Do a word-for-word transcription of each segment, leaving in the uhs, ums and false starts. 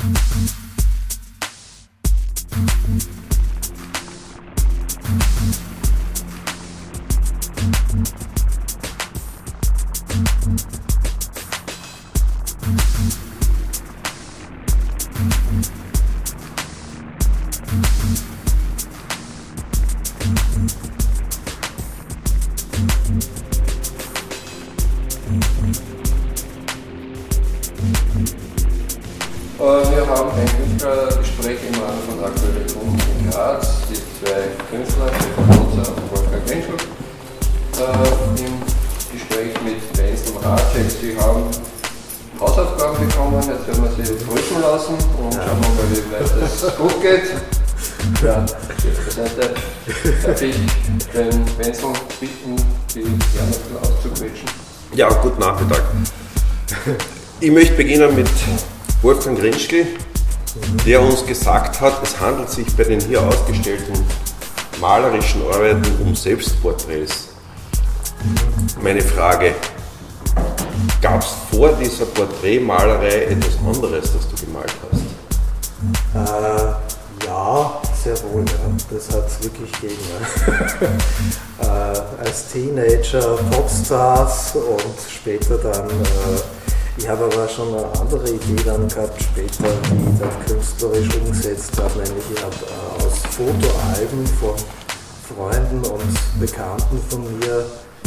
Wir haben ein Künstlergespräch im Rahmen von Aktuelle Kunst in Graz. Die zwei Künstler, Stefan Nutzer und Wolfgang Grinschl, äh, im Gespräch mit Wenzel Racek. Sie haben Hausaufgaben bekommen, jetzt werden wir sie prüfen lassen und schauen wir mal, wie weit das gut geht. Ja, Seite darf ich den Wenzel bitten, die Ärmel auszuquetschen. Ja, guten Nachmittag. Ich möchte beginnen mit Wolfgang Grinschl, der uns gesagt hat, es handelt sich bei den hier ausgestellten malerischen Arbeiten um Selbstporträts. Meine Frage, gab es vor dieser Porträtmalerei etwas anderes, das du gemalt hast? Äh, ja, sehr wohl. Ja. Das hat es wirklich gegeben. Ja. äh, als Teenager Popstars und später dann... Äh, Ich habe aber schon eine andere Idee dann gehabt später, wie ich das künstlerisch umgesetzt habe, nämlich ich habe äh, aus Fotoalben von Freunden und Bekannten von mir,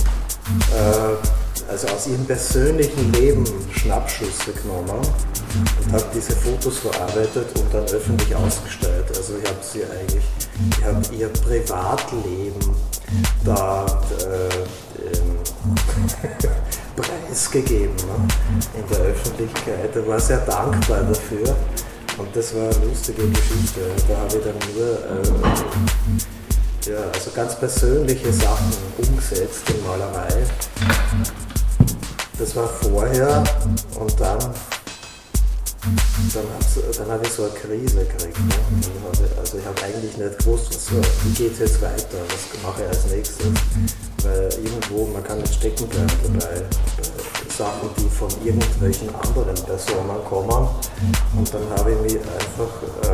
äh, also aus ihrem persönlichen Leben Schnappschüsse genommen und habe diese Fotos verarbeitet und dann öffentlich ausgestellt. Also ich habe sie eigentlich, ich habe ihr Privatleben da äh, ähm, preisgegeben, ne? In der Öffentlichkeit. Er war sehr dankbar dafür und das war eine lustige Geschichte. Da habe ich dann nur äh, ja, also ganz persönliche Sachen umgesetzt in Malerei. Das war vorher und dann, dann habe dann hab ich so eine Krise gekriegt. Ne? Ich, also ich habe eigentlich nicht gewusst, was, wie geht es jetzt weiter, was mache ich als nächstes. Weil irgendwo, man kann nicht stecken bleiben dabei, bei Sachen, die von irgendwelchen anderen Personen kommen. Und dann habe ich mich einfach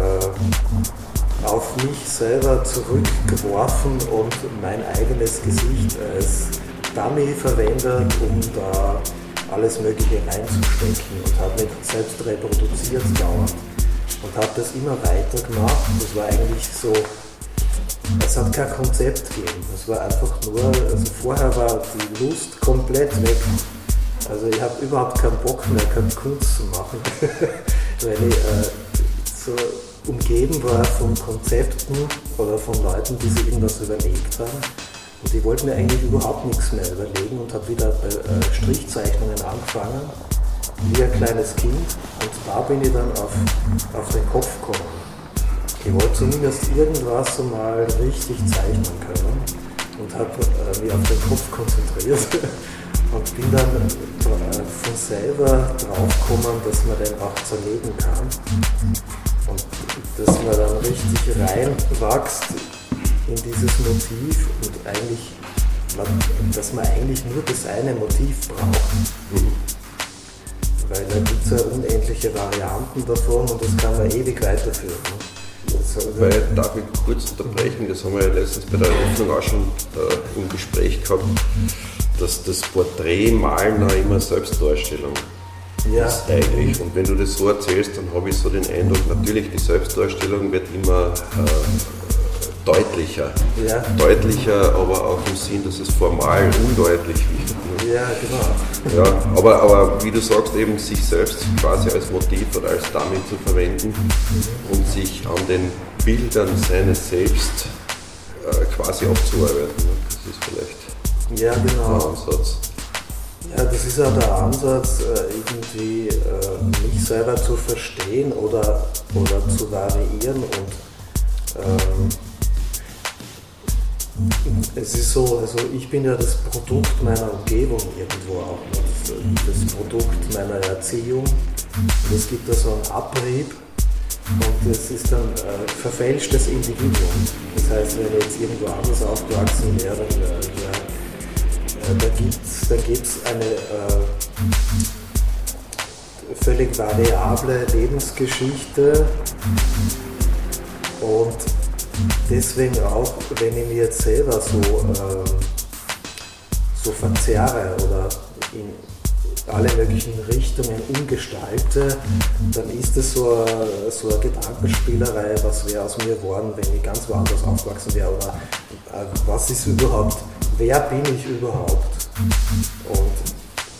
äh, auf mich selber zurückgeworfen und mein eigenes Gesicht als Dummy verwendet, um da alles Mögliche reinzustecken und habe mich selbst reproduziert dauernd. Und habe das immer weiter gemacht. Das war eigentlich so. Es hat kein Konzept gegeben, es war einfach nur, also vorher war die Lust komplett weg. Also ich habe überhaupt keinen Bock mehr gehabt, Kunst zu machen, weil ich äh, so umgeben war von Konzepten oder von Leuten, die sich irgendwas überlegt haben. Und ich wollte mir eigentlich überhaupt nichts mehr überlegen und habe wieder bei äh, Strichzeichnungen angefangen, wie ein kleines Kind. Und da bin ich dann auf, auf den Kopf gekommen. Ich wollte zumindest irgendwas so mal richtig zeichnen können und habe äh, mich auf den Kopf konzentriert und bin dann äh, von selber drauf gekommen, dass man den auch zerlegen kann und dass man dann richtig reinwächst in dieses Motiv und eigentlich, dass man eigentlich nur das eine Motiv braucht. Mhm. Weil da gibt es ja unendliche Varianten davon und das kann man ewig weiterführen. Weil, darf ich kurz unterbrechen, das haben wir ja letztens bei der Eröffnung auch schon äh, im Gespräch gehabt, dass das Porträtmalen auch immer Selbstdarstellung ja. ist eigentlich. Und wenn du das so erzählst, dann habe ich so den Eindruck, natürlich die Selbstdarstellung wird immer äh, deutlicher. Ja. Deutlicher, aber auch im Sinn, dass es formal undeutlich wird. Ne? Ja, genau. Ja, aber, aber wie du sagst, eben sich selbst quasi als Motiv oder als Dummy zu verwenden mhm. und sich an den Bildern seines Selbst äh, quasi abzuarbeiten. Ne? Das ist vielleicht ja, genau. ein Ansatz. Ja, das ist ja der Ansatz, irgendwie mich selber zu verstehen oder, oder zu variieren und ähm, es ist so, also ich bin ja das Produkt meiner Umgebung irgendwo auch, das, das Produkt meiner Erziehung und es gibt da so einen Abrieb und es ist dann äh, verfälschtes Individuum. Das heißt, wenn ich jetzt irgendwo anders aufgewachsen wäre, dann äh, ja, äh, da gibt es da gibt's eine, äh, völlig variable Lebensgeschichte und deswegen auch, wenn ich mir jetzt selber so, äh, so verzerre oder in alle möglichen Richtungen umgestalte, dann ist es so eine, so eine Gedankenspielerei, was wäre aus mir geworden, wenn ich ganz woanders aufgewachsen wäre oder äh, was ist überhaupt, wer bin ich überhaupt und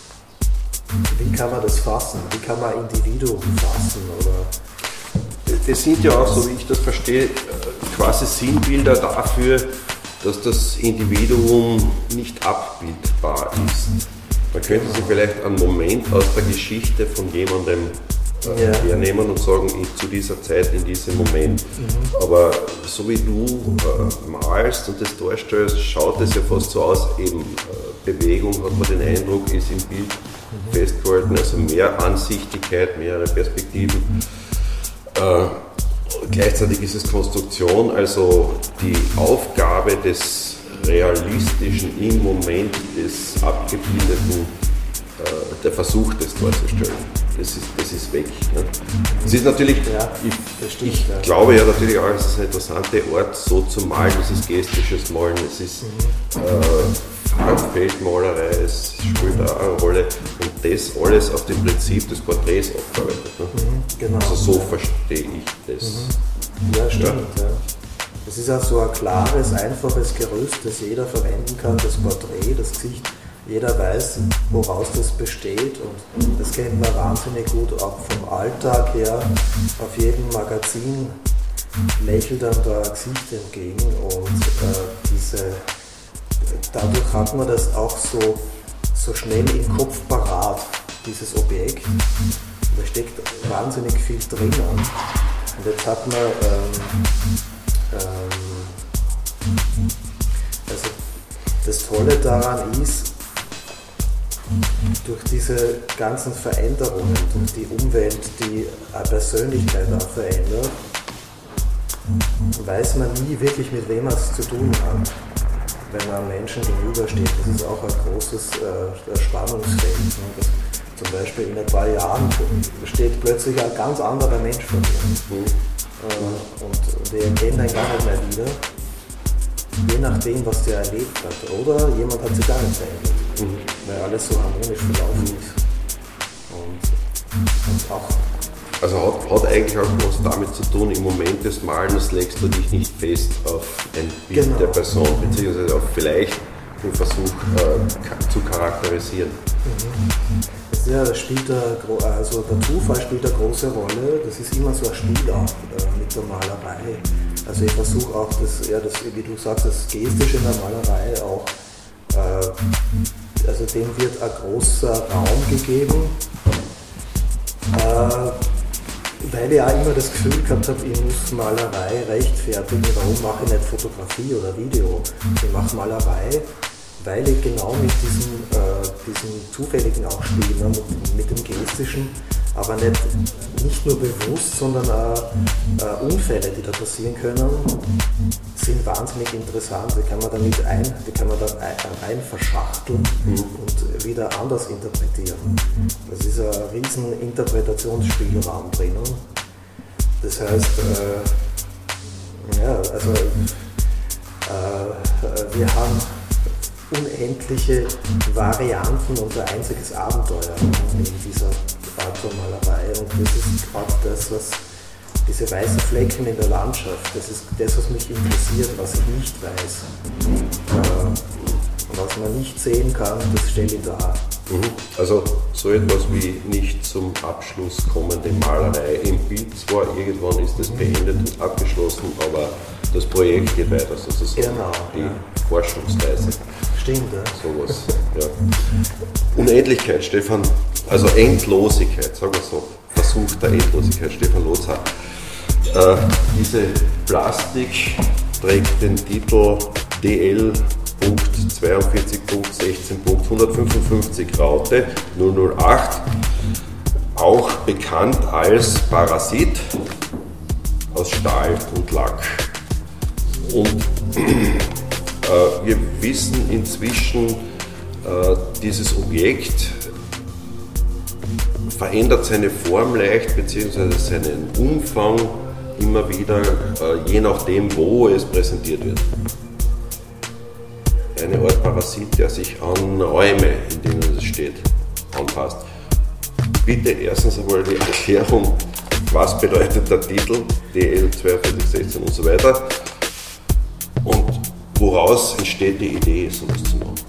wie kann man das fassen, wie kann man ein Individuum fassen oder... Das sind ja auch, so wie ich das verstehe, quasi Sinnbilder dafür, dass das Individuum nicht abbildbar ist. Man könnte sich vielleicht einen Moment aus der Geschichte von jemandem äh, ja. hernehmen und sagen, ich, zu dieser Zeit, in diesem Moment. Mhm. Aber so wie du äh, malst und das darstellst, schaut es ja fast so aus, eben äh, Bewegung, hat man den Eindruck, ist im Bild mhm. festgehalten, also mehr Ansichtigkeit, mehrere Perspektiven. Äh, gleichzeitig ist es Konstruktion, also die Aufgabe des realistischen im Moment des Abgebildeten, äh, der Versuch, das darzustellen. Das ist, das ist weg. Ne? Es ist natürlich, ja, ich, stimmt, ich ja. glaube ja natürlich auch, es ist ein interessanter Ort, so zu malen, das ist gestisches Malen, es ist mhm. äh, Farbfeldmalerei, es spielt auch eine Rolle und das alles auf dem Prinzip des Porträts aufgearbeitet. Ne? Mhm, genau. Also so verstehe ich das. Mhm. Ja, stimmt. Ja. Ja. Es ist auch so ein klares, einfaches Gerüst, das jeder verwenden kann, das Porträt, das Gesicht. Jeder weiß, woraus das besteht und das kennt man wahnsinnig gut auch vom Alltag her. Auf jedem Magazin lächelt dann da ein Gesicht entgegen und äh, diese, dadurch hat man das auch so, so schnell im Kopf parat, dieses Objekt. Da steckt wahnsinnig viel drin. Und jetzt hat man ähm, ähm, also das Tolle daran ist, durch diese ganzen Veränderungen, durch die Umwelt, die eine Persönlichkeit auch verändert, weiß man nie wirklich, mit wem man es zu tun hat, wenn man einem Menschen gegenübersteht. Das ist auch ein großes äh, Spannungsfeld. Ne? Das, zum Beispiel in ein paar Jahren steht plötzlich ein ganz anderer Mensch vor mir. Mhm. Äh, und wir erkennen ihn gar nicht mehr wieder, je nachdem, was der erlebt hat. Oder jemand hat sich gar nicht verändert. Mhm. Weil alles so harmonisch verlaufen ist. Und, und auch. Also hat, hat eigentlich auch was damit zu tun, im Moment des Malens legst du dich nicht fest auf ein Bild genau. der Person, beziehungsweise auf vielleicht den Versuch äh, zu charakterisieren. Mhm. Ja, das spielt der, also der Zufall spielt eine große Rolle, das ist immer so ein Spiel auch äh, mit der Malerei. Also ich versuche auch, das, ja, das, wie du sagst, das Gestische in der Malerei auch, äh, also dem wird ein großer Raum gegeben, äh, weil ich auch immer das Gefühl gehabt habe, ich muss Malerei rechtfertigen, warum mache ich nicht Fotografie oder Video, ich mache Malerei, weil ich genau mit diesem, äh, diesem Zufälligen auch spiele, ne, mit, mit dem Gestischen, aber nicht, nicht nur bewusst, sondern auch äh, Unfälle, die da passieren können, sind wahnsinnig interessant. Die kann man damit ein, die kann man dann rein verschachteln mhm. und wieder anders interpretieren. Das ist ein riesen Interpretationsspielraum drinnen. Das heißt, äh, ja, also äh, wir haben unendliche Varianten und ein einziges Abenteuer in dieser Art von Malerei. Und das ist gerade das, was diese weißen Flecken in der Landschaft, das ist das, was mich interessiert, was ich nicht weiß. Äh, was man nicht sehen kann, das stelle ich dar. Mhm. Also so etwas wie nicht zum Abschluss kommende Malerei im Bild. Zwar irgendwann ist es beendet und abgeschlossen, aber das Projekt geht weiter sozusagen. Genau, die ja. Forschungsreise. Stimmt, ja. Sowas, ja. Unendlichkeit, Stefan, also Endlosigkeit, sagen wir so, Versuch der Endlosigkeit, Stefan Lotzer. Äh, diese Plastik trägt den Titel D L zweiundvierzig sechzehn hundertfünfundfünfzig Raute null null acht, auch bekannt als Parasit aus Stahl und Lack. Und äh, wir wissen inzwischen, äh, dieses Objekt verändert seine Form leicht, beziehungsweise seinen Umfang immer wieder, äh, je nachdem, wo es präsentiert wird. Eine Art Parasit, der sich an Räume, in denen es steht, anpasst. Bitte erstens einmal die Erklärung, was bedeutet der Titel, D L zweiundvierzig sechzehn und so weiter, und woraus entsteht die Idee, sowas zu machen.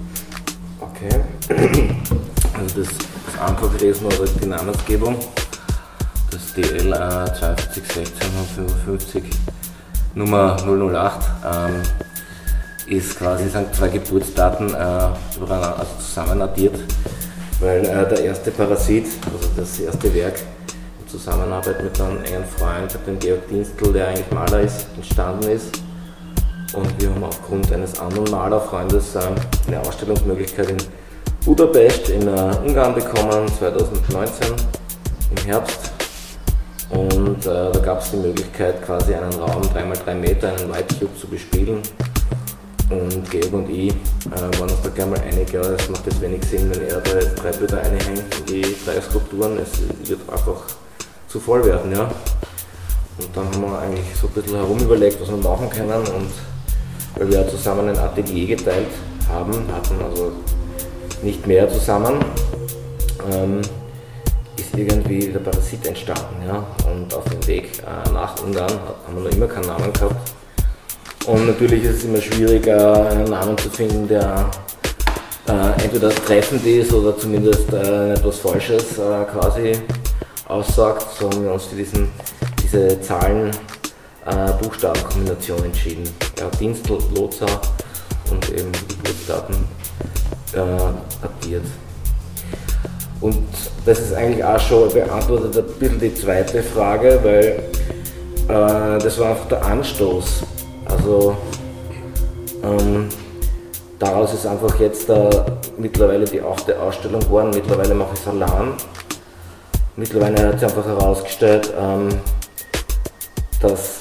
Okay, also das, das Ankauflesen oder die Namensgebung, das D L äh, zweiundvierzig sechzehn fünfundfünfzig Nummer null null acht, ähm, ist quasi, sind zwei Geburtsdaten äh, also zusammen addiert, weil äh, der erste Parasit, also das erste Werk in Zusammenarbeit mit einem engen Freund, dem Georg Dienstl, der eigentlich Maler ist, entstanden ist. Und wir haben aufgrund eines anderen Malerfreundes äh, eine Ausstellungsmöglichkeit in Budapest in äh, Ungarn bekommen, zweitausendneunzehn im Herbst. Und äh, da gab es die Möglichkeit, quasi einen Raum drei mal drei Meter, einen White Cube zu bespielen. Und Georg und ich äh, waren uns da gleich mal einig, ja, es macht jetzt wenig Sinn, wenn er da jetzt drei Bilder reinhängt in die drei Skulpturen, es wird einfach zu voll werden. Ja. Und dann haben wir eigentlich so ein bisschen herumüberlegt, was wir machen können, und weil wir zusammen ein Atelier geteilt haben, hatten also nicht mehr zusammen, ähm, ist irgendwie der Parasit entstanden. Ja. Und auf dem Weg äh, nach Ungarn haben wir noch immer keinen Namen gehabt. Und natürlich ist es immer schwierig, einen Namen zu finden, der äh, entweder treffend ist oder zumindest äh, etwas Falsches äh, quasi aussagt. So haben wir uns für diesen, diese Zahlen-Buchstaben-Kombination entschieden. Ja, Dienstl, Loza und eben die Geburtsdaten äh, addiert. Und das ist eigentlich auch schon beantwortet ein bisschen die zweite Frage, weil äh, das war einfach der Anstoß. Also ähm, daraus ist einfach jetzt äh, mittlerweile die achte Ausstellung geworden. Mittlerweile mache ich Salam. Mittlerweile hat sich einfach herausgestellt, ähm, dass,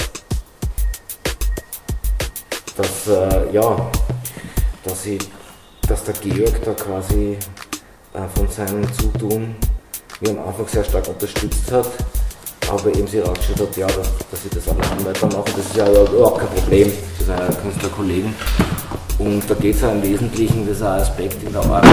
dass, äh, ja, dass, ich, dass der Georg da quasi äh, von seinem Zutun mich am Anfang sehr stark unterstützt hat. Aber eben sie herausgestellt hat, ja, dass, dass ich das allein weitermache, das ist ja überhaupt kein Problem für seine Künstlerkollegen. Und da geht es ja im Wesentlichen, das ist ein Aspekt in der Arbeit,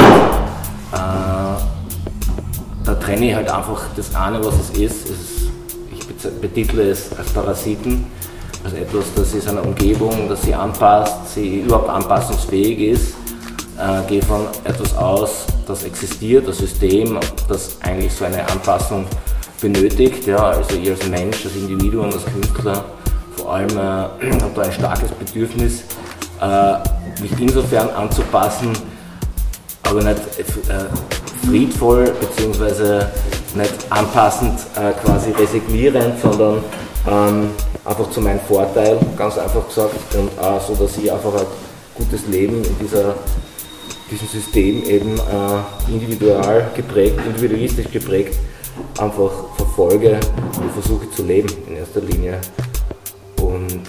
äh, da trenne ich halt einfach das eine, was es ist. Es ist ich betitle es als Parasiten, als etwas, das sie seiner Umgebung, das sie anpasst, sie überhaupt anpassungsfähig ist. Äh, gehe von etwas aus, das existiert, das System, das eigentlich so eine Anpassung benötigt, ja, also ich als Mensch, als Individuum, als Künstler, vor allem äh, habe da ein starkes Bedürfnis, äh, mich insofern anzupassen, aber nicht äh, friedvoll bzw. nicht anpassend, äh, quasi resignierend, sondern ähm, einfach zu meinem Vorteil, ganz einfach gesagt, und auch so, dass ich einfach ein gutes Leben in dieser, diesem System eben äh, individual geprägt, individualistisch geprägt, einfach verfolge und versuche zu leben in erster Linie. Und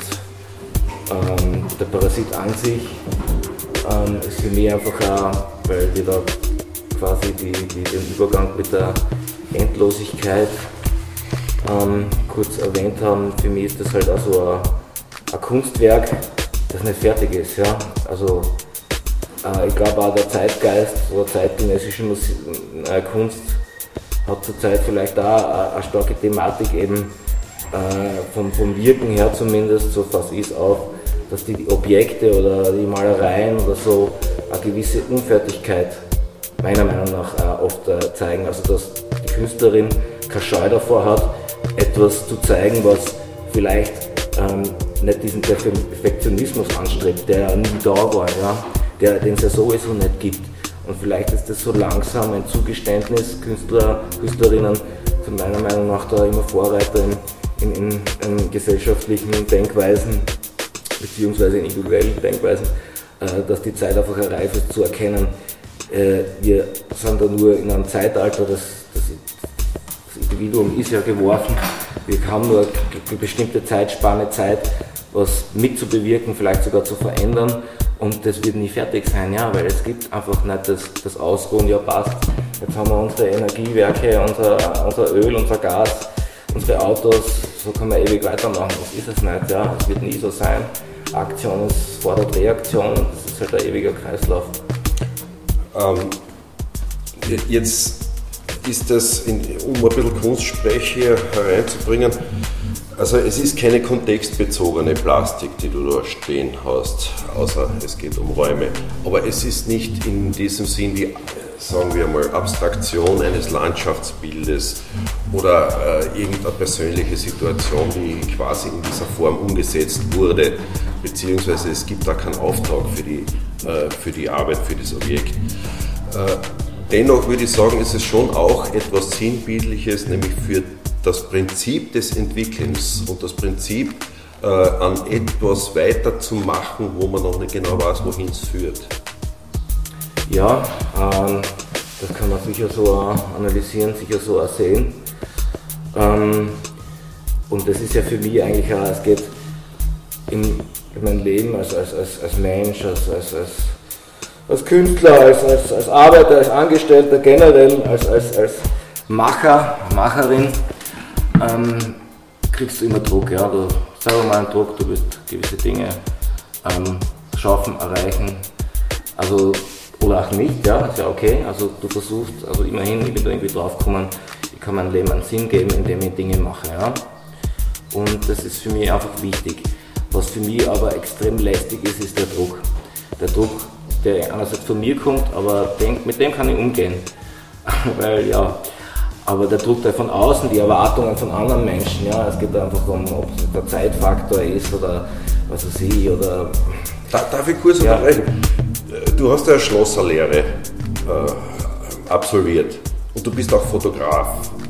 ähm, der Parasit an sich ähm, ist für mich einfach auch, weil wir da quasi die, die, den Übergang mit der Endlosigkeit ähm, kurz erwähnt haben. Für mich ist das halt auch so ein, ein Kunstwerk, das nicht fertig ist. Ja? Also äh, ich glaube auch der Zeitgeist oder zeitgenössische Musik, äh, Kunst hat zurzeit vielleicht auch eine starke Thematik eben äh, vom, vom Wirken her zumindest, so fasse ich es auf, dass die Objekte oder die Malereien oder so eine gewisse Unfertigkeit meiner Meinung nach äh, oft äh, zeigen. Also dass die Künstlerin keine Scheu davor hat, etwas zu zeigen, was vielleicht ähm, nicht diesen Perfektionismus anstrebt, der nie da war, ja? der, den es ja sowieso nicht gibt. Und vielleicht ist das so langsam ein Zugeständnis, Künstler, Künstlerinnen sind meiner Meinung nach da immer Vorreiter in, in, in, in gesellschaftlichen Denkweisen beziehungsweise in individuellen Denkweisen, äh, dass die Zeit einfach reif ist zu erkennen, äh, wir sind da nur in einem Zeitalter, das, das, das Individuum ist ja geworfen, wir haben nur eine bestimmte Zeitspanne Zeit, was mitzubewirken, vielleicht sogar zu verändern. Und das wird nie fertig sein, ja, weil es gibt einfach nicht das, das Ausruhen, ja passt, jetzt haben wir unsere Energiewerke, unser, unser Öl, unser Gas, unsere Autos, so können wir ewig weitermachen, das ist es nicht, ja, es wird nie so sein. Aktion ist fordert Reaktion, das ist halt ein ewiger Kreislauf. Ähm, jetzt ist das, in, um ein bisschen Kunstsprech hier hereinzubringen, also es ist keine kontextbezogene Plastik, die du da stehen hast, außer es geht um Räume. Aber es ist nicht in diesem Sinn wie, sagen wir mal, Abstraktion eines Landschaftsbildes oder äh, irgendeine persönliche Situation, die quasi in dieser Form umgesetzt wurde, beziehungsweise es gibt da keinen Auftrag für die, äh, für die Arbeit, für das Objekt. Äh, dennoch würde ich sagen, ist es schon auch etwas Sinnbildliches, nämlich für das Prinzip des Entwickelns und das Prinzip, äh, an etwas weiterzumachen, wo man noch nicht genau weiß, wohin es führt. Ja, ähm, das kann man sicher so analysieren, sicher so auch sehen. Ähm, und das ist ja für mich eigentlich auch, es geht in, in meinem Leben als, als, als, als Mensch, als, als, als, als Künstler, als, als, als Arbeiter, als Angestellter, generell als, als, als Macher, Macherin, ähm, kriegst du immer Druck. Ja? Du selber mal einen Druck, du willst gewisse Dinge ähm, schaffen, erreichen. Also, oder auch nicht, ja, ist ja okay. Also du versuchst, also immerhin, ich bin da irgendwie drauf gekommen, ich kann meinem Leben einen Sinn geben, indem ich Dinge mache, ja. Und das ist für mich einfach wichtig. Was für mich aber extrem lästig ist, ist der Druck. Der Druck, der einerseits von mir kommt, aber den, mit dem kann ich umgehen. Weil, ja, aber der Druck, der von außen, die Erwartungen von anderen Menschen, ja, es geht einfach um, ob es der Zeitfaktor ist oder was weiß ich, oder... Darf ich kurz ja, unterbrechen? Du hast ja eine Schlosserlehre äh, absolviert und du bist auch Fotograf.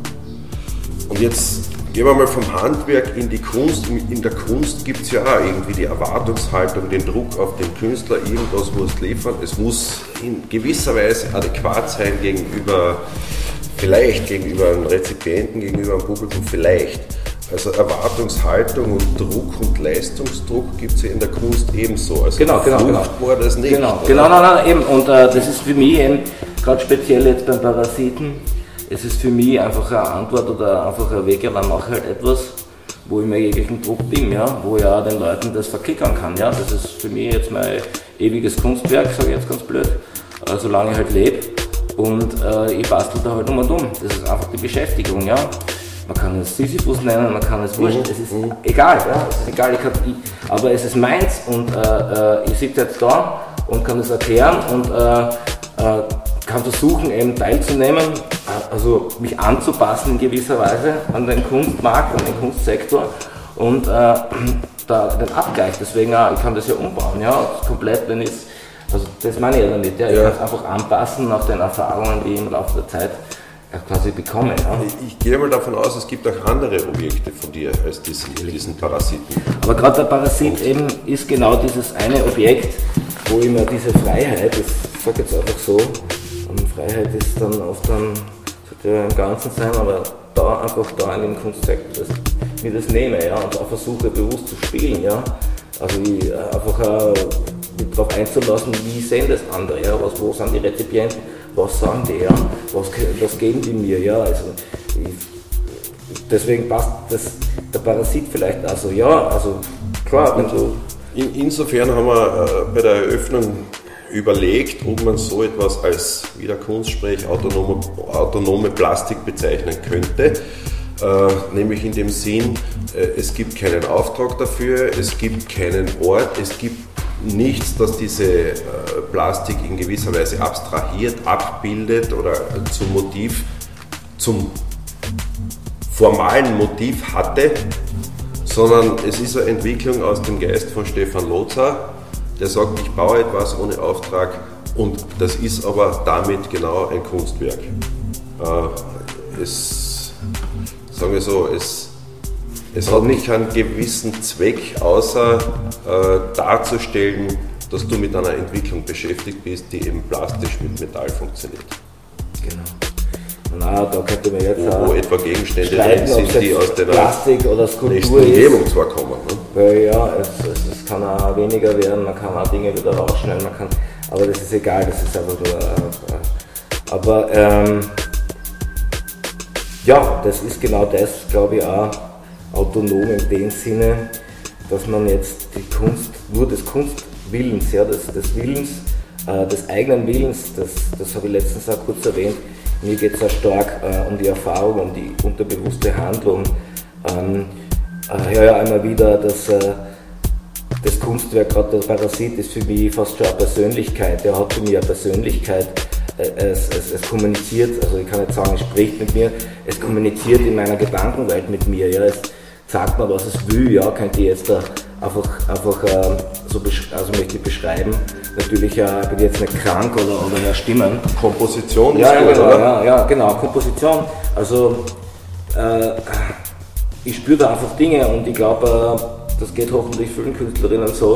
Und jetzt gehen wir mal vom Handwerk in die Kunst. In der Kunst gibt es ja auch irgendwie die Erwartungshaltung, den Druck auf den Künstler, irgendwas muss liefern. Es muss in gewisser Weise adäquat sein gegenüber, vielleicht gegenüber einem Rezipienten, gegenüber einem Publikum, vielleicht. Also Erwartungshaltung und Druck und Leistungsdruck gibt es ja in der Kunst ebenso. Also genau, genau, genau. War das nicht. Genau, genau, nein, nein, eben. Und äh, das ist für mich eben, gerade speziell jetzt beim Parasiten, es ist für mich einfach eine Antwort oder einfach ein Weg, ja, dann mache ich halt etwas, wo ich mir jeglichen Druck bin, ja, wo ich auch den Leuten das verkickern kann. Ja. Das ist für mich jetzt mein ewiges Kunstwerk, sage ich jetzt ganz blöd, äh, solange ich halt lebe. Und äh, ich bastel da halt um und um. Das ist einfach die Beschäftigung, ja. Man kann es Sisyphus nennen, man kann es wurscht, mhm. es ist mhm. egal, ja, es ist egal, ich hab, ich, aber es ist meins und äh, ich sitze jetzt da und kann das erklären und äh, äh, kann versuchen eben teilzunehmen, also mich anzupassen in gewisser Weise an den Kunstmarkt, an den Kunstsektor und äh, da den Abgleich, deswegen auch, ich kann das ja umbauen, ja, komplett, wenn ich, also das meine ich ja damit, ja, ich ja. kann es einfach anpassen nach den Erfahrungen, die ich im Laufe der Zeit quasi bekommen. Ja. Ich, ich gehe mal davon aus, es gibt auch andere Objekte von dir als diesen, diesen Parasiten. Aber gerade der Parasit eben ist genau dieses eine Objekt, wo ich mir diese Freiheit, ich sage jetzt einfach so, und Freiheit ist dann oft dann, sollte ja im Ganzen sein, aber da einfach da in dem Kunstsektor, dass ich mir das nehme, ja, und auch versuche bewusst zu spielen, ja. Also ich, einfach äh, darauf einzulassen, wie sehen das andere, ja, was, wo sind die Rezipienten, was sagen die, ja, was, was geben die mir, ja, also ich, deswegen passt das, der Parasit vielleicht also, ja, also klar, wenn du... In, insofern haben wir äh, bei der Eröffnung überlegt, ob man so etwas als, wie der Kunstsprech, autonome, autonome Plastik bezeichnen könnte, äh, nämlich in dem Sinn, äh, es gibt keinen Auftrag dafür, es gibt keinen Ort, es gibt nichts, das diese äh, Plastik in gewisser Weise abstrahiert, abbildet oder zum Motiv, zum formalen Motiv hatte, sondern es ist eine Entwicklung aus dem Geist von Stefan Lozer, der sagt, ich baue etwas ohne Auftrag und das ist aber damit genau ein Kunstwerk. Äh, es, sagen wir so, es Es hat nicht einen gewissen Zweck, außer äh, darzustellen, dass du mit einer Entwicklung beschäftigt bist, die eben plastisch mit Metall funktioniert. Genau. Na, da könnte man jetzt wo, auch wo etwa Gegenstände streiten, sind, die aus der Plastik oder Skulptur nächsten Umgebung zwar kommen. Ne? Weil ja, es, es, es kann auch weniger werden, man kann auch Dinge wieder rausschneiden, man kann, aber das ist egal, das ist einfach nur. Äh, äh, aber ähm, ja, das ist genau das, glaube ich, auch autonom in dem Sinne, dass man jetzt die Kunst, nur des Kunstwillens, ja, des, des Willens, äh, des eigenen Willens, das, das habe ich letztens auch kurz erwähnt, mir geht es auch stark äh, um die Erfahrung, um die unterbewusste Handlung. Ähm, äh, höre ja einmal wieder, dass äh, das Kunstwerk, gerade der Parasit, ist für mich fast schon eine Persönlichkeit. Er hat für mich eine Persönlichkeit. Es, es, es kommuniziert, also ich kann nicht sagen, es spricht mit mir, es kommuniziert in meiner Gedankenwelt mit mir. Ja. Es sagt mir, was es will. Ja. Könnte ich jetzt da einfach, einfach äh, so also möchte ich beschreiben. Natürlich äh, bin ich jetzt nicht krank oder, oder mehr Stimmen. Komposition ja, ist ja, gut, genau, oder? Ja, ja, genau, Komposition. Also äh, ich spüre da einfach Dinge und ich glaube, äh, das geht hoffentlich vielen Künstlerinnen so.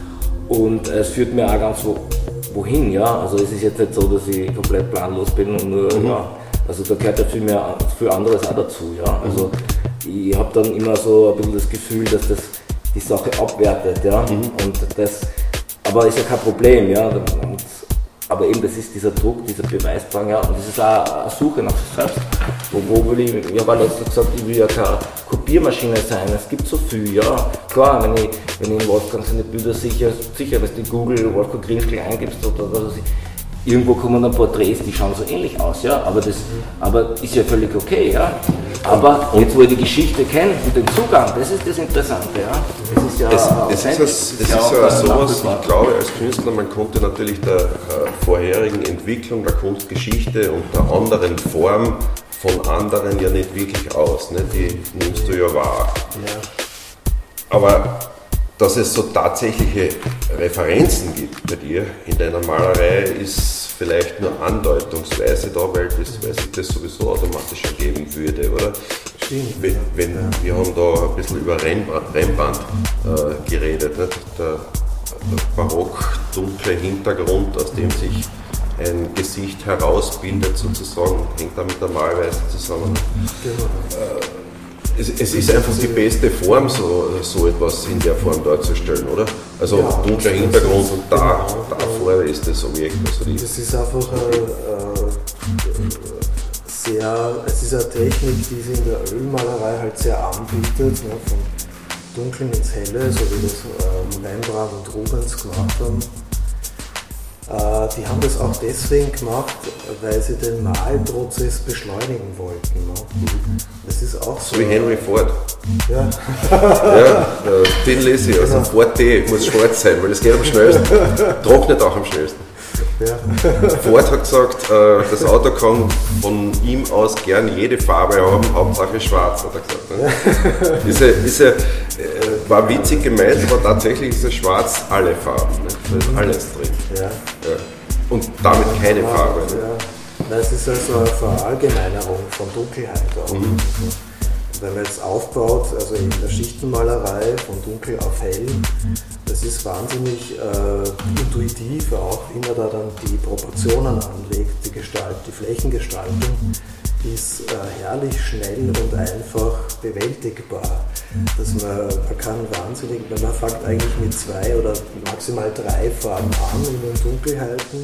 Und es führt mir auch ganz wo, wohin, ja. Also es ist jetzt nicht so, dass ich komplett planlos bin und nur, mhm. ja, also da gehört ja viel mehr, viel anderes auch dazu, ja. Also ich habe dann immer so ein bisschen das Gefühl, dass das die Sache abwertet, ja. Mhm. Und das, aber ist ja kein Problem, ja. Und, aber eben, das ist dieser Druck, dieser Beweisdrang, ja, und das ist auch eine Suche nach sich selbst. Wo, wo will ich, ich habe auch letztens gesagt, ich will ja keine Kopiermaschine sein, es gibt so viel, ja. Klar, wenn ich, wenn ich in Wolfgang seine Bilder sicher, sicher, wenn du Google Wolfgang Grinschl eingibst oder was weiß ich, irgendwo kommen dann Porträts, die schauen so ähnlich aus, ja, aber das aber ist ja völlig okay, ja. Aber jetzt, wo ich die Geschichte kenne und den Zugang, das ist das Interessante, ja. Das ist ja es, es ist, es ist ja sowas, ich glaube, als Künstler, man kommt ja natürlich der äh, vorherigen Entwicklung der Kunstgeschichte und der anderen Form von anderen ja nicht wirklich aus, ne? Die nimmst du ja wahr. Ja. Aber dass es so tatsächliche Referenzen gibt bei dir in deiner Malerei, ist vielleicht nur andeutungsweise da, weil, das, weil sich das sowieso automatisch ergeben würde, oder? Stimmt. Wenn, wenn, ja. Wir haben da ein bisschen über Rembrandt, Rembrandt äh, geredet, nicht? Der, der barock dunkle Hintergrund, aus dem sich ein Gesicht herausbildet sozusagen, hängt da mit der Malweise zusammen. Genau. Äh, Es, es ist einfach die beste Form, so, so etwas in der Form darzustellen, oder? Also ja, dunkler Hintergrund und da, davor ist das Objekt. Also die das ist einfach äh, äh, sehr, es ist eine Technik, die sich in der Ölmalerei halt sehr anbietet, ne, vom Dunklen ins Helle, so wie das äh, Rembrandt und Rubens gemacht haben. Äh, die haben das auch deswegen gemacht, weil sie den Malprozess beschleunigen wollten. Ne? Das ist auch so. So wie Henry Ford. Ja. Ja, den lese ich, also genau. Ford T muss schwarz sein, weil das geht am schnellsten. Trocknet auch am schnellsten. Ja. Ford hat gesagt, das Auto kann von ihm aus gern jede Farbe haben, Hauptsache schwarz, hat er gesagt. Ne? Diese, diese, war witzig gemeint, aber tatsächlich ist es schwarz alle Farben. Ne? Da ist alles drin. Ja. Ja. Und damit keine Farbe. Ne? Ja. Es ist also eine Verallgemeinerung von Dunkelheit auch. Mhm. Wenn man jetzt aufbaut, also in der Schichtenmalerei von dunkel auf hell, das ist wahnsinnig äh, intuitiv, auch wie man da dann die Proportionen anlegt, die Gestalt, die Flächengestaltung ist äh, herrlich schnell und einfach bewältigbar. Dass man, man kann wahnsinnig, man fängt eigentlich mit zwei oder maximal drei Farben an in den Dunkelheiten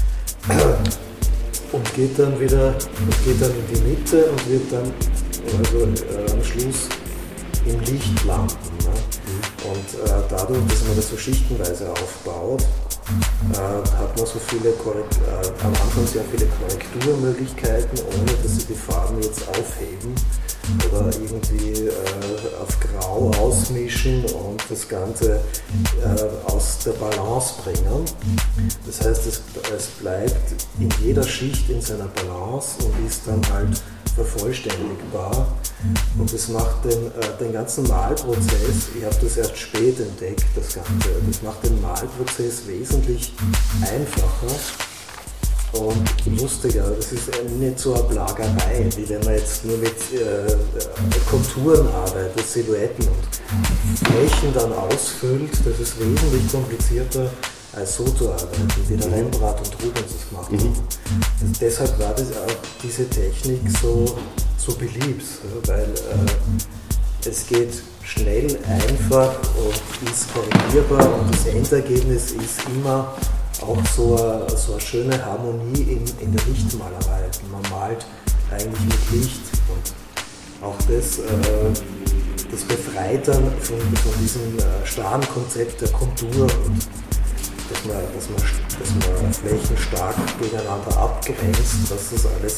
und geht dann wieder und geht dann in die Mitte und wird dann also äh, am Schluss im Licht landen. Ne? Und äh, dadurch, dass man das so schichtenweise aufbaut, äh, hat man so viele Korrekt äh, am Anfang sehr viele Korrekturmöglichkeiten, ohne dass sie die Farben jetzt aufheben oder irgendwie äh, auf Grau ausmischen und das Ganze äh, aus der Balance bringen. Das heißt, es, es bleibt in jeder Schicht in seiner Balance und ist dann halt vervollständigbar. Und das macht den, äh, den ganzen Malprozess, ich habe das erst spät entdeckt, das Ganze, das macht den Malprozess wesentlich einfacher und lustiger. Das ist nicht so eine Plagerei, wie wenn man jetzt nur mit äh, Konturen arbeitet, Silhouetten und Flächen dann ausfüllt. Das ist wesentlich komplizierter, als so zu arbeiten, wie der Rembrandt und Rubens das gemacht haben. Mhm. Deshalb war das auch diese Technik so, so beliebt, weil äh, es geht schnell, einfach und ist korrigierbar und das Endergebnis ist immer auch so eine, so eine schöne Harmonie in, in der Lichtmalerei. Man malt eigentlich mit Licht und auch das, äh, das befreit dann von, von diesem äh, starren Konzept der Kontur und dass man, dass man, dass man Flächen stark gegeneinander abgrenzt, dass das alles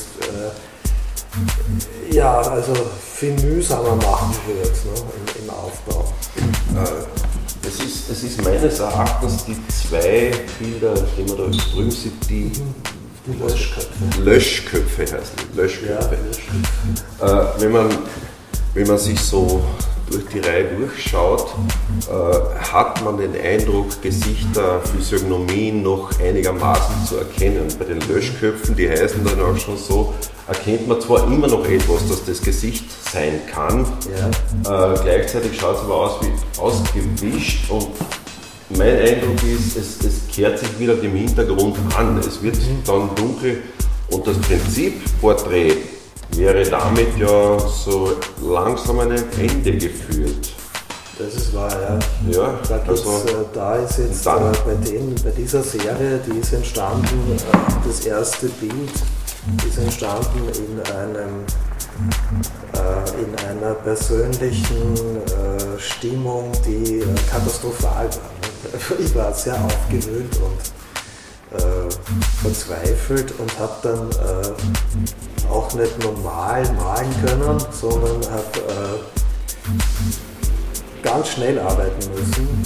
äh, ja, also viel mühsamer machen wird, ne, im, im Aufbau. Äh, es, ist, es ist meines Erachtens die zwei Bilder, die man da drüben sieht, die, die Löschköpfe. Löschköpfe heißen die. Löschköpfe. Ja, Löschköpfe. Äh, wenn, man, wenn man sich so durch die Reihe durchschaut, äh, hat man den Eindruck, Gesichter, Physiognomien noch einigermaßen zu erkennen. Bei den Löschköpfen, die heißen dann auch schon so, erkennt man zwar immer noch etwas, dass das Gesicht sein kann, ja. äh, gleichzeitig schaut es aber aus wie ausgewischt und mein Eindruck ist, es, es kehrt sich wieder dem Hintergrund an. Es wird dann dunkel und das Prinzip Porträt wäre damit ja so langsam an ein Ende geführt. Das ist wahr, ja. ja da, also, äh, da ist jetzt äh, bei, den, bei dieser Serie, die ist entstanden, äh, das erste Bild ist entstanden in, einem, äh, in einer persönlichen äh, Stimmung, die äh, katastrophal war. Ich war sehr aufgewühlt und äh, verzweifelt und habe dann äh, auch nicht normal malen können, sondern habe äh, ganz schnell arbeiten müssen,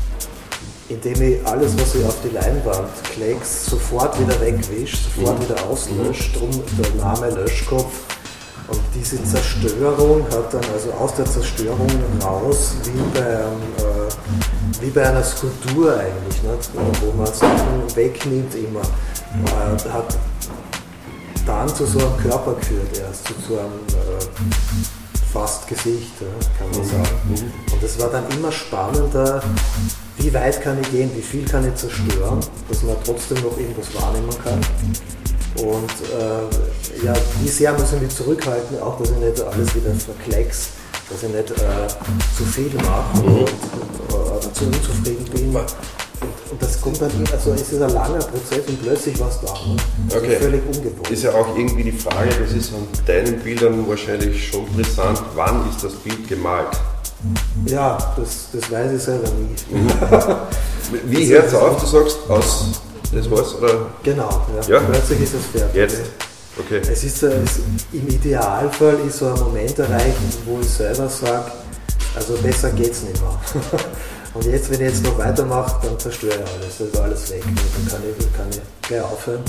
indem ich alles, was ich auf die Leinwand kleckst, sofort wieder wegwische, sofort mhm. wieder auslöscht, drum der Name Löschkopf. Und diese Zerstörung hat dann also aus der Zerstörung raus, wie bei, einem, äh, wie bei einer Skulptur eigentlich, nicht? Wo man Sachen wegnimmt immer, äh, hat dann zu so einem Körper geführt erst, zu so einem äh, fast Gesicht, ja, kann man sagen. Und es war dann immer spannender, wie weit kann ich gehen, wie viel kann ich zerstören, dass man trotzdem noch irgendwas wahrnehmen kann. Und äh, ja, wie sehr muss ich mich zurückhalten, auch dass ich nicht alles wieder verkleckse, dass ich nicht äh, zu viel mache mhm. und, oder zu unzufrieden bin. Und, und das kommt dann, also es ist ein langer Prozess und plötzlich war es da. Ne? Okay. Völlig ungewohnt. Ist ja auch irgendwie die Frage, das ist an deinen Bildern wahrscheinlich schon brisant, wann ist das Bild gemalt? Ja, das, das weiß ich selber nie. Mhm. Wie hört es auf, du sagst, aus das war's, oder? Genau, ja. Ja? Plötzlich ist es fertig. Jetzt? Okay. Es ist, es, im Idealfall ist so ein Moment erreicht, wo ich selber sage, also besser geht's nicht mehr. Und jetzt, wenn ich jetzt noch weitermache, dann zerstöre ich alles, dann ist alles weg. Dann kann ich, kann ich gleich aufhören.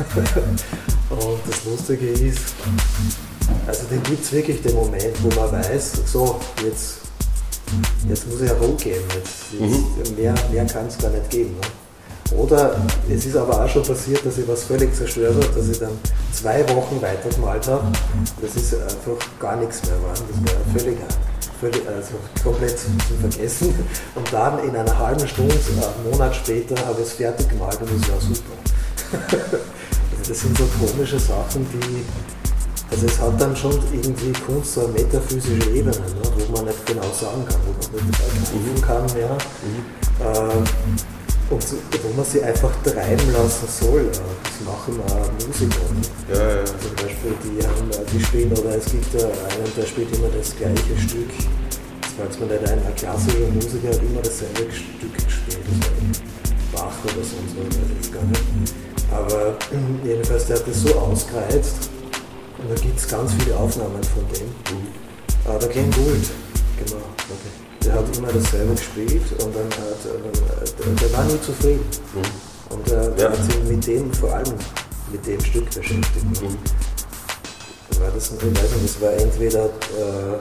Und das Lustige ist, also dann gibt es wirklich den Moment, wo man weiß, so, jetzt, jetzt muss ich ja rumgehen, jetzt, jetzt, mhm. mehr, mehr kann es gar nicht geben. Ne? Oder es ist aber auch schon passiert, dass ich was völlig zerstört habe, dass ich dann zwei Wochen weitergemalt habe. Das ist einfach gar nichts mehr war. Das war völlig, völlig also komplett zum Vergessen. Und dann in einer halben Stunde, einen Monat später, habe ich es fertig gemalt und es war super. Also das sind so komische Sachen, die. Also es hat dann schon irgendwie Kunst so eine metaphysische Ebene, ne, wo man nicht genau sagen kann, wo man nicht greifen kann mehr. Mhm. Äh, Und wo man sie einfach treiben lassen soll. Das machen auch Musiker. Ja, ja. Zum Beispiel, die, haben, die spielen, oder es gibt einen, der spielt immer das gleiche Stück. Das fällt mir nicht ein, ein klassischer Musiker hat immer dasselbe Stück gespielt. Bach oder sonst was, weiß ich jetzt gar nicht. Aber jedenfalls, der hat das so ausgereizt. Und da gibt es ganz viele Aufnahmen von dem. Mhm. Der Glenn Gould, genau. Okay. Der hat immer dasselbe gespielt und dann hat, äh, der war nie zufrieden. Mhm. Und äh, der ja. hat sich mit dem, vor allem mit dem Stück beschäftigt. Mhm. War das, ich weiß nicht, das war entweder äh,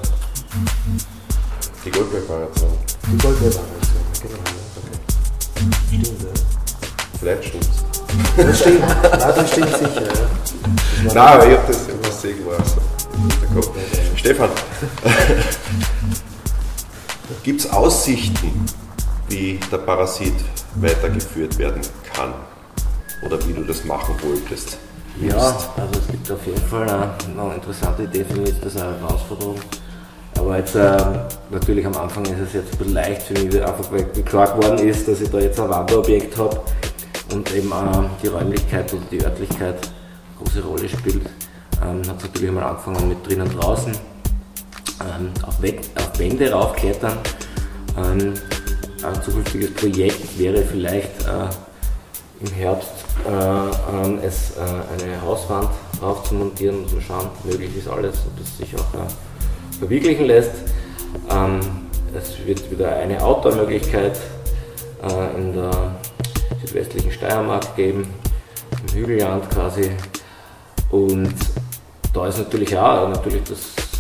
die Goldberg-Variation. Die Goldberg-Variation, genau. Okay. Stimmt, ja. Vielleicht stimmt's. Das stimmt, ja, das stimmt sicher. Ja. Nein, aber ich hab das immer sehen gewusst. Stefan. Gibt es Aussichten, wie der Parasit weitergeführt werden kann? Oder wie du das machen wolltest? Ja, also es gibt auf jeden Fall eine, eine interessante Idee für mich, das eine Herausforderung, Aber jetzt äh, natürlich am Anfang ist es jetzt ein bisschen leicht für mich, einfach weil klar geworden ist, dass ich da jetzt ein Wanderobjekt habe und eben äh, die Räumlichkeit und die Örtlichkeit eine große Rolle spielt. Ähm, hat es natürlich einmal angefangen mit drinnen draußen, ähm, auf, We- auf Wände raufklettern. Ähm, ein zukünftiges Projekt wäre vielleicht äh, im Herbst äh, ähm, es, äh, eine Hauswand drauf zu montieren und zu schauen, möglich ist alles und das sich auch äh, verwirklichen lässt. Ähm, es wird wieder eine Outdoor-Möglichkeit äh, in der südwestlichen Steiermark geben, im Hügelland quasi. Und da ist natürlich auch natürlich das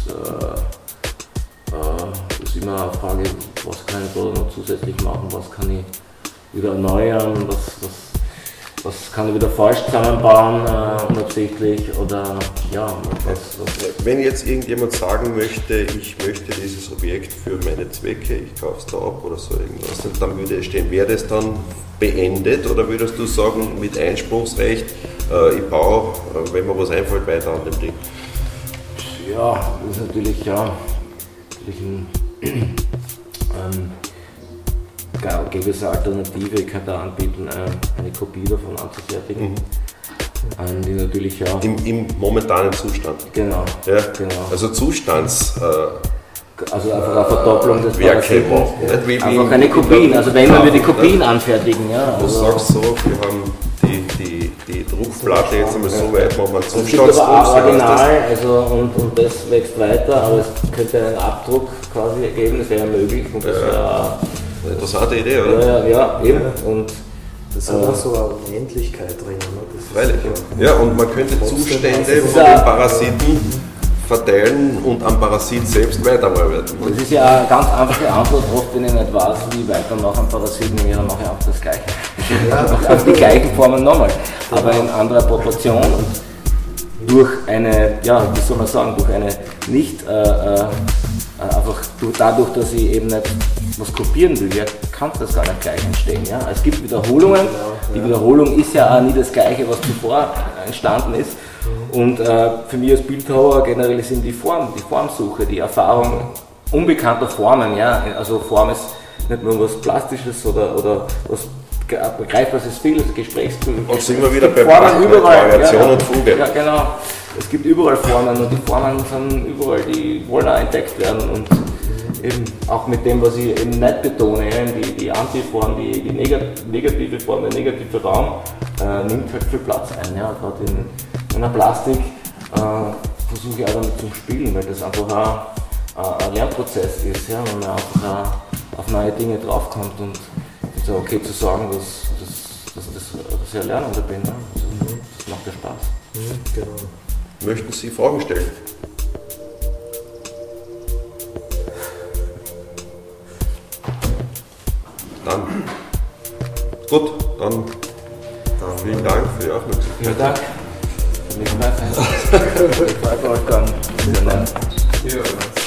äh, äh, ist immer eine Frage, was kann ich da noch zusätzlich machen, was kann ich wieder erneuern, was, was, was kann ich wieder falsch zusammenbauen, äh, unabsichtlich oder ja, was, was. Wenn jetzt irgendjemand sagen möchte, ich möchte dieses Objekt für meine Zwecke, ich kaufe es da ab oder so irgendwas, dann würde es stehen, wäre das dann beendet oder würdest du sagen, mit Einspruchsrecht, äh, ich baue, äh, wenn mir was einfällt, weiter an dem Ding? Ja, das ist natürlich, ja, natürlich ein, ähm, gäbe es eine Alternative, ich könnte anbieten, äh, eine Kopie davon anzufertigen, mhm. ähm, die natürlich ja... Im, Im momentanen Zustand? Genau, ja? genau. Also Zustands... Äh, Also einfach eine Verdopplung des Parasiten. Ja. Einfach eine Kopien, also wenn wir die Kopien anfertigen. Ja, du also sagst so, wir haben die, die, die Druckplatte jetzt einmal so weit, machen wir einen Zustandsdruck. Es gibt aber auch Original, also, und, und das wächst weiter, aber es könnte einen Abdruck quasi geben, das wäre möglich. Und das wäre eine interessante Idee, oder? Ja, ja, eben. Und, das hat auch so eine Unendlichkeit drin. Freilich. Ja, und man könnte Zustände von den Parasiten verteilen und am Parasit selbst weiterarbeiten. Das ist ja eine ganz einfache Antwort, oft wenn ich nicht weiß, wie ich weitermache am Parasiten, dann mache ich auch das Gleiche. Ja. Auf die gleichen Formen nochmal, aber in anderer Proportion und durch eine, ja, wie soll man sagen, durch eine nicht, äh, äh, einfach durch, dadurch, dass ich eben nicht was kopieren will, ja, kann das gar nicht gleich entstehen. Ja? Es gibt Wiederholungen, die Wiederholung ist ja auch nie das Gleiche, was zuvor entstanden ist. Und äh, für mich als Bildhauer generell sind die Form, die Formsuche, die Erfahrung unbekannter Formen, ja, also Form ist nicht nur was Plastisches oder, oder was Begreifbares ist viel, das Gesprächsbild. Und sind wir wieder bei Formen überall, Variation ja, und Fuge. Ja, genau. Es gibt überall Formen und die Formen sind überall, die wollen auch entdeckt werden und eben auch mit dem, was ich eben nicht betone, ja, die, die Antiform, die, die negative Form, der negative Raum, äh, nimmt halt viel Platz ein. Ja. Gerade in, in der Plastik äh, versuche ich auch damit zu spielen, weil das einfach auch ein Lernprozess ist, ja, wenn man einfach auch auf neue Dinge draufkommt und es ist auch okay zu sagen, dass, dass, dass, dass, dass ich ein Lernender bin. Ja. Das, das macht ja Spaß. Mhm, genau. Möchten Sie Fragen stellen? Dann. Gut, dann, dann vielen Dank für die Aufmerksamkeit. Vielen Dank. Nicht mehr. Ich freue mich, Wolfgang. Ja.